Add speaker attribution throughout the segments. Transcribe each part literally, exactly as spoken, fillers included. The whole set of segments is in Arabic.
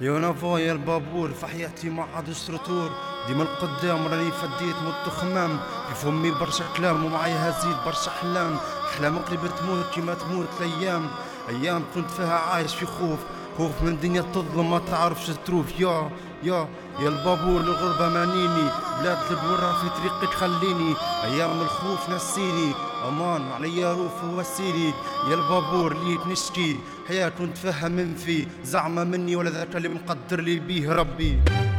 Speaker 1: يا نافايا البابور في حياتي ما عادش رتور، ديما القدام راني فديت مت خمام، في فمي برشا كلام ومعايا هزيد برشا احلام، احلام قريب تموت كيما تموت الايام، ايام كنت فيها عايش في خوف، خوف من دنيا تظلم ما تعرفش تروف. يا يا يا البابور للغربة مانيني، بلاد البورة في طريقي تخليني، ايام الخوف نسيني، امان عليا روف ووسيني. يا البابور ليت نشكي حياة كنت فيها منفي، زعمة مني ولا ذاك اللي مقدر لي بيه ربي.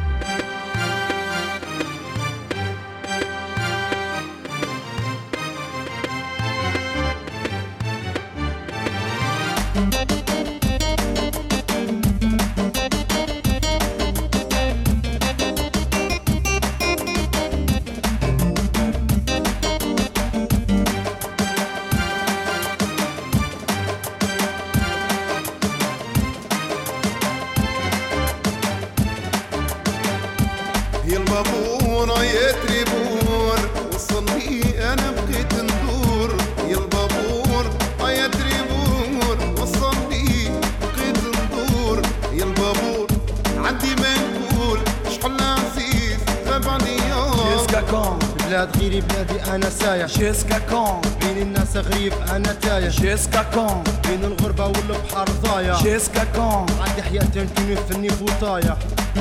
Speaker 2: يا البابور يا تريبور وصلني انا بقيت ندور، يا البابور يا تريبور وصلني بقيت ندور، يا البابور عندي ما نقول شحال عزيز غاب عليا.
Speaker 3: جيسكا كون
Speaker 1: بلاد غيري بلادي انا سايح،
Speaker 3: جيسكا كون
Speaker 1: بين الناس غريب انا تايه،
Speaker 3: جيسكا كون
Speaker 1: بين الغربة والبحر ضايع،
Speaker 3: جيسكا كون
Speaker 1: عندي حياتين كوني في النيفو طايح.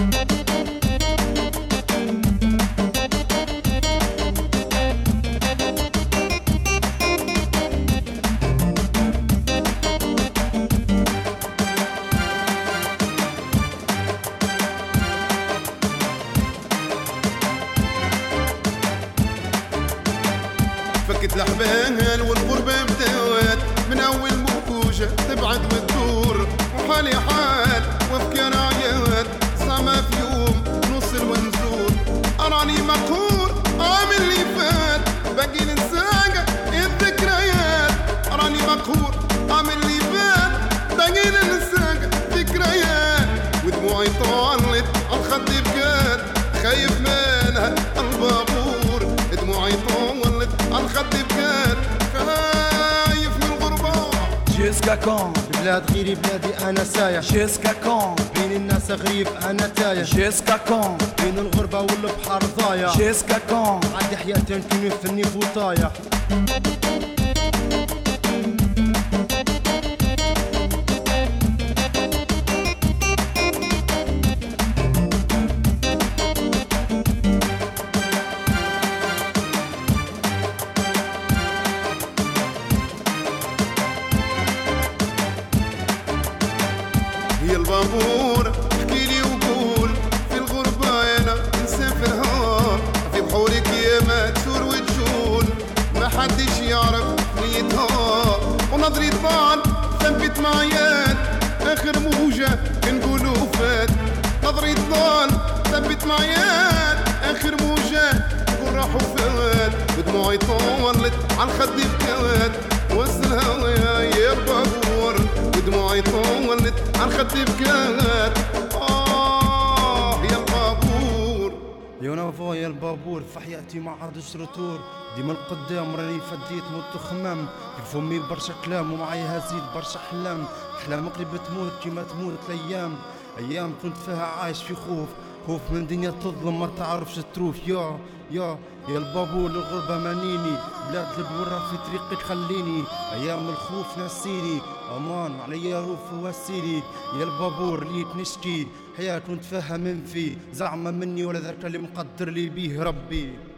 Speaker 2: فكت الحبال والغربة بدوات من أول موجة تبعد وتدور، وحالي حال وأفكار عيات زعما في يوم نوصل ونزور. أراني مقهور عامل اللي فات باقي ننساق الذكريات، أراني مقهور عامل اللي فات باقي ننساق ذكريات، ودموعي طالت عالخد بكات خايف منها البابور، دموعي طولت عالخد بكات خايف من الغربة.
Speaker 3: جيسكا كون
Speaker 1: بلاد غيري بلادي انا سايح،
Speaker 3: جيسكا كون
Speaker 1: بين الناس غريب انا تايه،
Speaker 3: جيسكا كون
Speaker 1: بين الغربة والبحر ضايع،
Speaker 3: جيسكا كون
Speaker 1: عندي حياتين كوني في النيفو طايح.
Speaker 2: يا البابور احكيلي وقول في الغربة انا نسافرها، في بحورك يا ما تثور وتجول ما حدش يعرف نيتها، ونظري طال ثبت معيات اخر موجة نقولوا فات، نظري طال ثبت معيات اخر موجة نقول راحوا فات، ودموعي طولت عالخد بكات وسط الهوايا يا البابور، ودموعي طولت عالخد بكات آه يا البابور.
Speaker 1: يا نافايا البابور في حياتي ما عادش رتور، ديما القدام راني فديت مت خمام، في فمي برشا كلام ومعايا هزيد برشا احلام، احلام قريب تموت كيما تموت الايام، ايام كنت فيها عايش في خوف، خوف من دنيا تظلم ما تعرفش تروف. يا يا يا البابور للغربة مانيني، بلاد البورة في طريقي تخليني، ايام الخوف نسيني، امان عليا روف ووسيني. يا البابور ليت نشكي حياة كنت فيها منفي، زعمة مني ولا ذاك اللي مقدر لي بيه ربي.